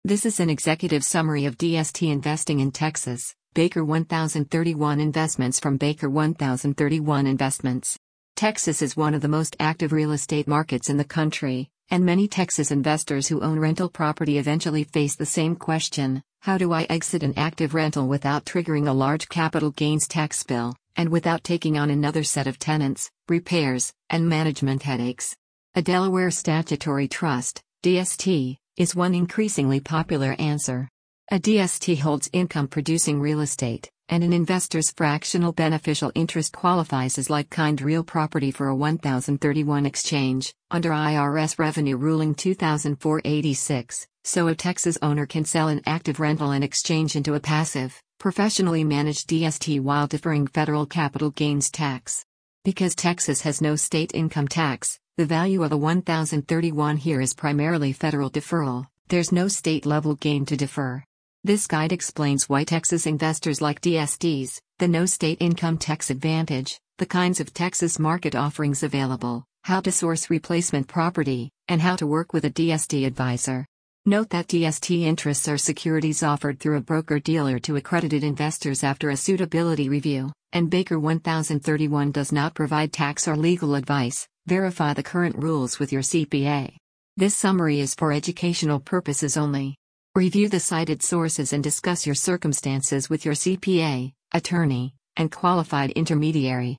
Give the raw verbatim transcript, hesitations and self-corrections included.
This is an executive summary of D S T investing in Texas, Baker one thousand thirty-one Investments from Baker one thousand thirty-one Investments. Texas is one of the most active real estate markets in the country, and many Texas investors who own rental property eventually face the same question: how do I exit an active rental without triggering a large capital gains tax bill, and without taking on another set of tenants, repairs, and management headaches? A Delaware statutory trust, D S T, is one increasingly popular answer. A D S T holds income-producing real estate, and an investor's fractional beneficial interest qualifies as like-kind real property for a one thousand thirty-one exchange, under I R S Revenue Ruling two thousand four eighty-six, so a Texas owner can sell an active rental and exchange into a passive, professionally managed D S T while deferring federal capital gains tax. Because Texas has no state income tax, the value of a one thousand thirty-one here is primarily federal deferral. There's no state-level gain to defer. This guide explains why Texas investors like D S Ts, the no state income tax advantage, the kinds of Texas market offerings available, how to source replacement property, and how to work with a D S T advisor. Note that D S T interests are securities offered through a broker-dealer to accredited investors after a suitability review, and Baker one thousand thirty-one does not provide tax or legal advice. Verify the current rules with your C P A. This summary is for educational purposes only. Review the cited sources and discuss your circumstances with your C P A, attorney, and qualified intermediary.